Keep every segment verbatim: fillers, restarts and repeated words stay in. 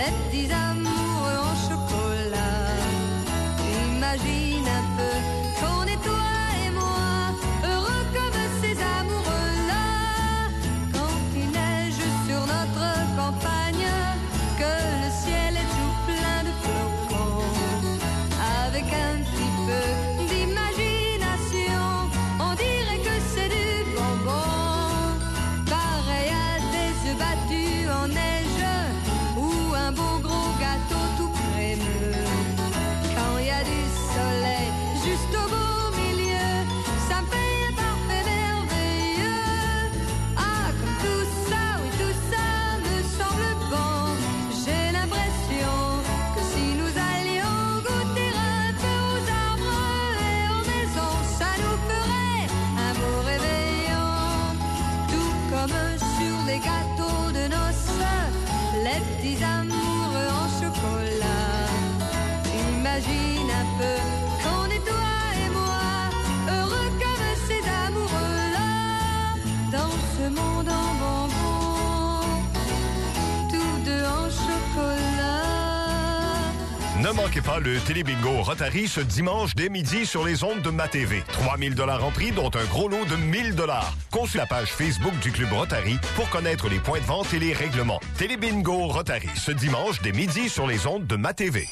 les petits amoureux en chocolat. Imagine un peu qu'on est toi et moi, heureux comme ces amoureux-là. Quand il neige sur notre campagne, que le ciel est tout plein de flocons, avec un petit peu d'imagination, on dirait que c'est du bonbon. Pareil à des œufs battus en neige ou un beau gros gâteau tout crémeux. Quand il y a du soleil juste au beau milieu, ça me fait un parfait merveilleux. Ah, comme tout ça, oui tout ça me semble bon. J'ai l'impression que si nous allions goûter un peu aux arbres et aux maisons, ça nous ferait un beau réveillon. Tout comme sur les gâteaux de noces, les petits amoureux en chocolat. Imagine un peu qu'on est toi et moi, heureux comme ces amoureux-là, dans ce monde en bonbons, tous deux en chocolat. Ne manquez pas le Télébingo Rotary ce dimanche dès midi sur les ondes de Ma T V. trois mille dollars en prix, dont un gros lot de mille dollars. Consulte la page Facebook du Club Rotary pour connaître les points de vente et les règlements. Télébingo Rotary ce dimanche dès midi sur les ondes de Ma T V.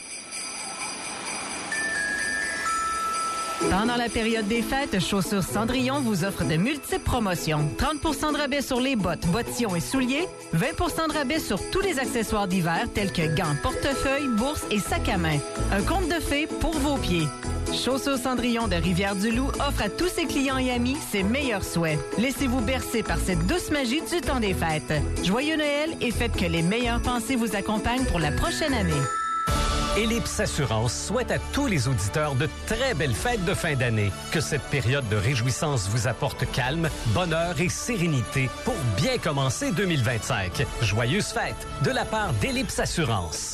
Pendant la période des fêtes, Chaussures Cendrillon vous offre de multiples promotions. trente pour cent de rabais sur les bottes, bottillons et souliers. vingt pour cent de rabais sur tous les accessoires d'hiver tels que gants, portefeuilles, bourses et sacs à main. Un conte de fées pour vos pieds. Chaussures Cendrillon de Rivière-du-Loup offre à tous ses clients et amis ses meilleurs souhaits. Laissez-vous bercer par cette douce magie du temps des fêtes. Joyeux Noël et faites que les meilleures pensées vous accompagnent pour la prochaine année. Ellipse Assurance souhaite à tous les auditeurs de très belles fêtes de fin d'année. Que cette période de réjouissance vous apporte calme, bonheur et sérénité pour bien commencer deux mille vingt-cinq. Joyeuses fêtes de la part d'Ellipse Assurance.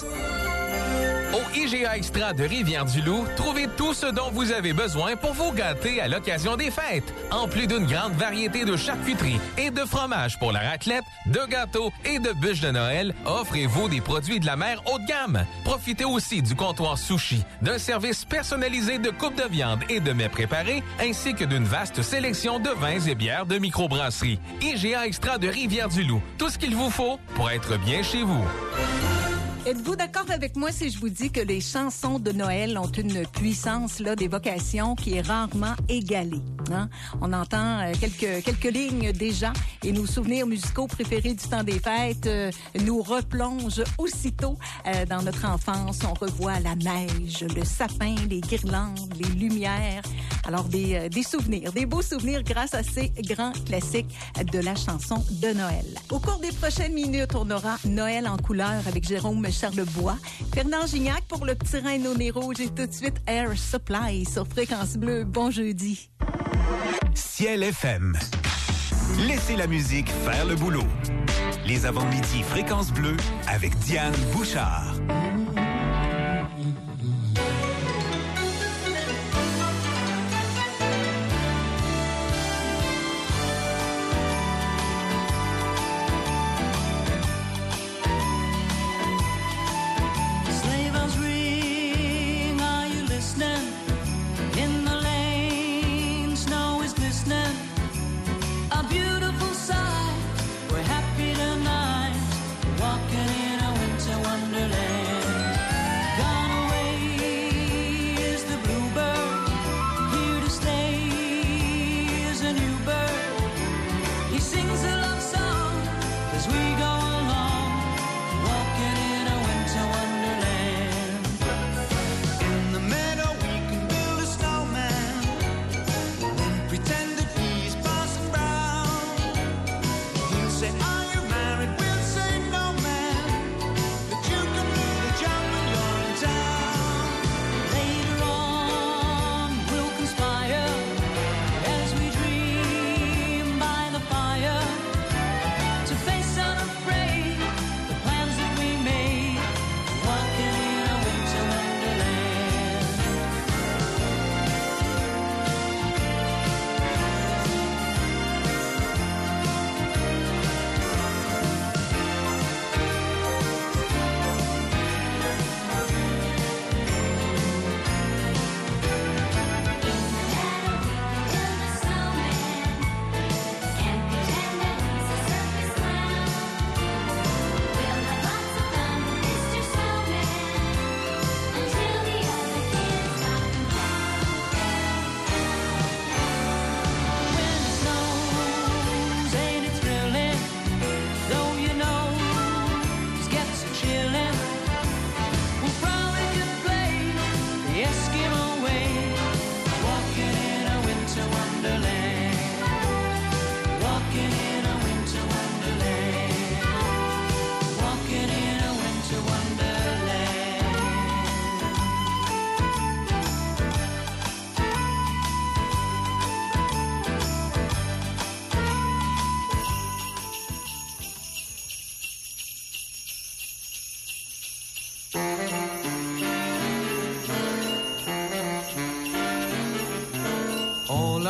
Au I G A Extra de Rivière-du-Loup, trouvez tout ce dont vous avez besoin pour vous gâter à l'occasion des fêtes. En plus d'une grande variété de charcuterie et de fromages pour la raclette, de gâteaux et de bûches de Noël, offrez-vous des produits de la mer haut de gamme. Profitez aussi du comptoir sushi, d'un service personnalisé de coupe de viande et de mets préparés, ainsi que d'une vaste sélection de vins et bières de microbrasserie. I G A Extra de Rivière-du-Loup, tout ce qu'il vous faut pour être bien chez vous. Êtes-vous d'accord avec moi si je vous dis que les chansons de Noël ont une puissance là d'évocation qui est rarement égalée, hein? On entend euh, quelques quelques lignes déjà et nos souvenirs musicaux préférés du temps des fêtes euh, nous replongent aussitôt euh, dans notre enfance. On revoit la neige, le sapin, les guirlandes, les lumières. Alors des euh, des souvenirs, des beaux souvenirs grâce à ces grands classiques de la chanson de Noël. Au cours des prochaines minutes, on aura Noël en couleur avec Jérôme Charlebois, Fernand Gignac pour le petit rein au nez rouge et tout de suite Air Supply sur Fréquence Bleue. Bon jeudi. Ciel F M. Laissez la musique faire le boulot. Les avant-midi Fréquence Bleue avec Diane Bouchard. Walking in a winter wonderland, gone away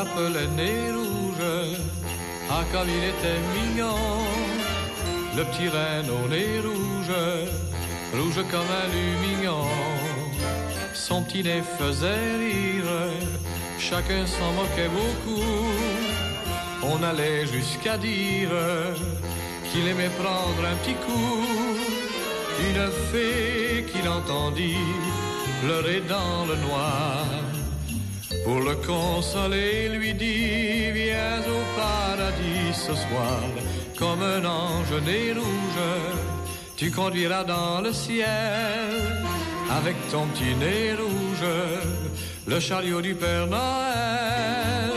l'appelait Nez Rouge. Ah, comme il était mignon, le petit renne au nez rouge, rouge comme un lumignon. Son petit nez faisait rire, chacun s'en moquait beaucoup. On allait jusqu'à dire qu'il aimait prendre un petit coup. Une fée qu'il entendit pleurer dans le noir. Pour le consoler, lui dit, viens au paradis ce soir. Comme un ange nez rouge, tu conduiras dans le ciel. Avec ton petit nez rouge, le chariot du Père Noël.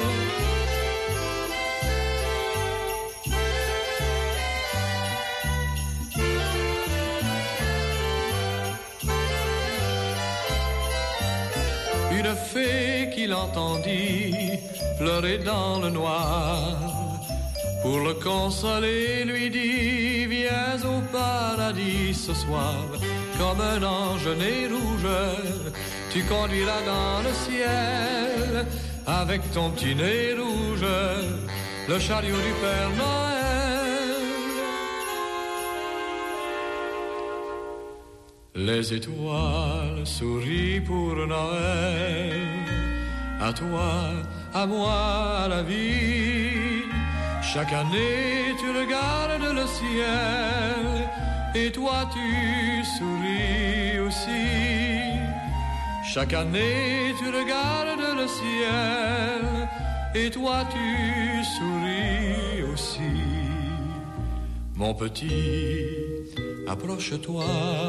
Une fée qu'il entendit pleurer dans le noir. Pour le consoler, lui dit, viens au paradis ce soir. Comme un ange nez rouge, tu conduiras dans le ciel. Avec ton petit nez rouge, le chariot du Père Noël. Les étoiles sourient pour Noël. À toi, à moi, à la vie. Chaque année tu regardes le ciel. Et toi tu souris aussi. Chaque année tu regardes le ciel. Et toi tu souris aussi. Mon petit, approche-toi,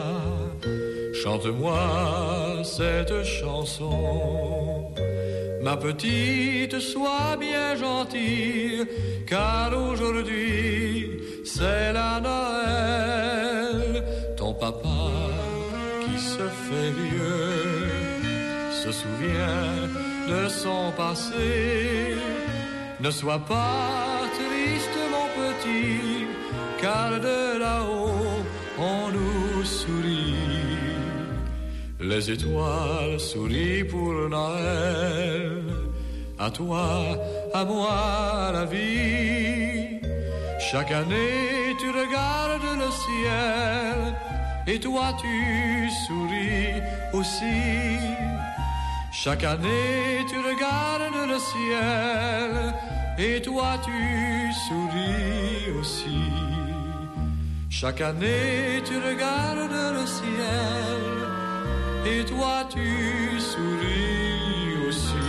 chante-moi cette chanson. Ma petite, sois bien gentille, car aujourd'hui c'est la Noël. Ton papa qui se fait vieux se souvient de son passé. Ne sois pas triste mon petit, car de là-haut on nous sourit. Les étoiles sourient pour Noël. À toi, à moi, la vie. Chaque année tu regardes le ciel. Et toi tu souris aussi. Chaque année tu regardes le ciel. Et toi tu souris aussi. Chaque année tu regardes le ciel. Et toi tu souris aussi.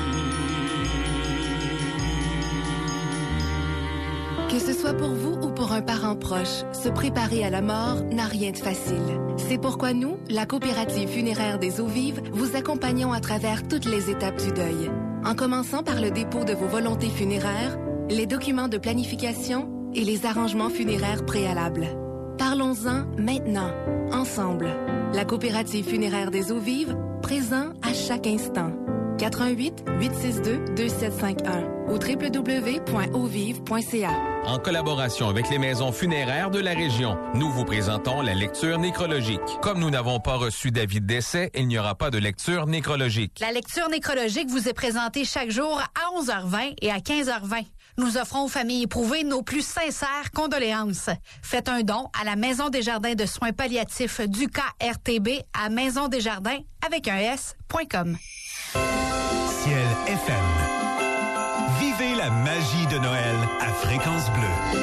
Que ce soit pour vous ou pour un parent proche, se préparer à la mort n'a rien de facile. C'est pourquoi nous, la Coopérative funéraire des Eaux Vives, vous accompagnons à travers toutes les étapes du deuil. En commençant par le dépôt de vos volontés funéraires, les documents de planification et les arrangements funéraires préalables. Parlons-en maintenant, ensemble. La Coopérative funéraire des Eaux Vives, présent à chaque instant. quatre un huit, huit six deux, deux sept cinq un ou w w w point eaux vives point c a. En collaboration avec les maisons funéraires de la région, nous vous présentons la lecture nécrologique. Comme nous n'avons pas reçu d'avis de décès, il n'y aura pas de lecture nécrologique. La lecture nécrologique vous est présentée chaque jour à onze heures vingt et à quinze heures vingt. Nous offrons aux familles éprouvées nos plus sincères condoléances. Faites un don à la Maison des Jardins de soins palliatifs du K R T B à maison des jardins avec un S point com. Ciel F M. Vivez la magie de Noël à Fréquence Bleue.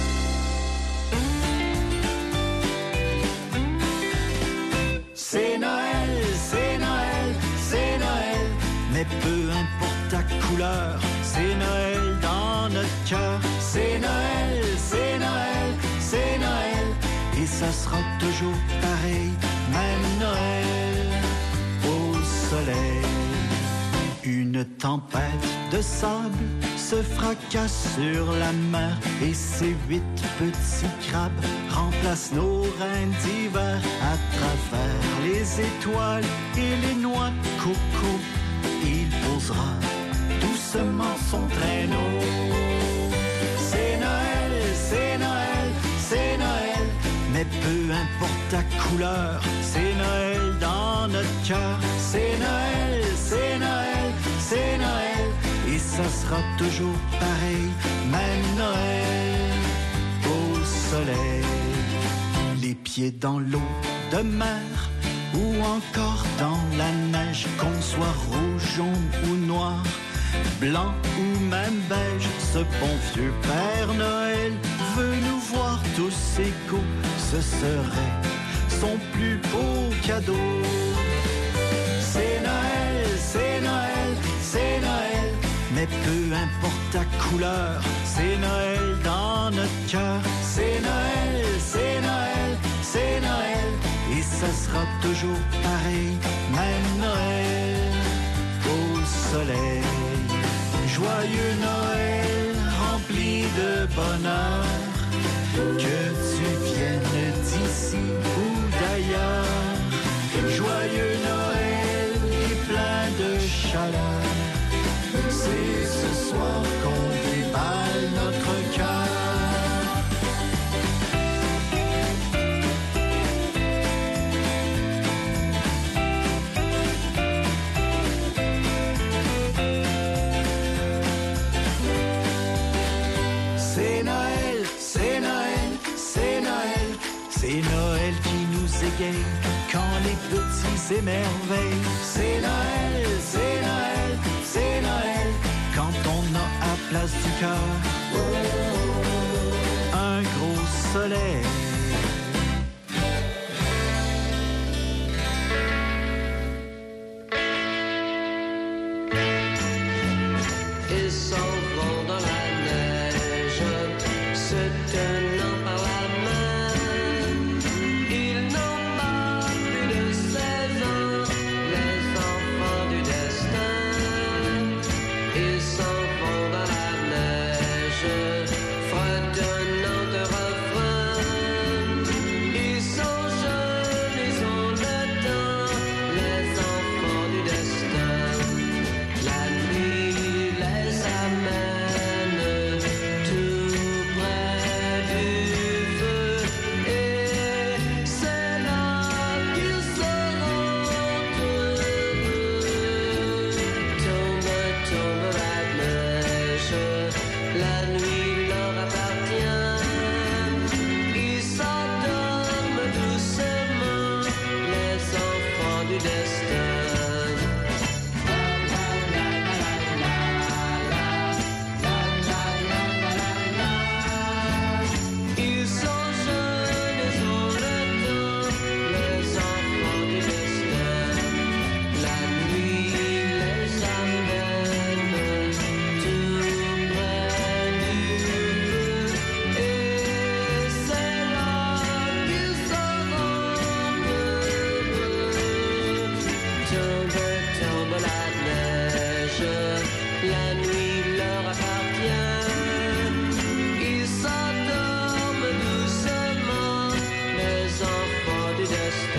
C'est Noël, c'est Noël, c'est Noël. Mais peu importe ta couleur, c'est Noël dans notre cœur. C'est Noël, c'est Noël, c'est Noël. Et ça sera toujours pareil, même Noël au soleil. Une tempête de sable se fracasse sur la mer et ces huit petits crabes remplacent nos reines d'hiver. À travers les étoiles et les noix de coco, il posera doucement son traîneau. C'est Noël, c'est Noël, c'est Noël. Mais peu importe ta couleur, c'est Noël dans notre cœur. C'est Noël, c'est Noël, c'est Noël. Et ça sera toujours pareil, même Noël au soleil. Les pieds dans l'eau de mer ou encore dans la neige, qu'on soit rouge, jaune ou noir, blanc ou même beige, ce bon vieux Père Noël veut nous voir tous égaux. Ce serait son plus beau cadeau. C'est Noël, c'est Noël, c'est Noël, mais peu importe ta couleur, c'est Noël dans notre cœur. C'est Noël, c'est Noël, c'est Noël, et ça sera toujours pareil, même Noël au soleil. Joyeux Noël, rempli de bonheur, que tu viennes d'ici ou d'ailleurs. Joyeux Noël et plein de chaleur, c'est ce soir qu'on déballe notre cœur. C'est Noël, c'est Noël, c'est Noël, c'est Noël qui nous égaye quand les petits s'émerveillent. C'est Noël, c'est Noël, c'est Noël, quand on a à place du cœur un gros soleil.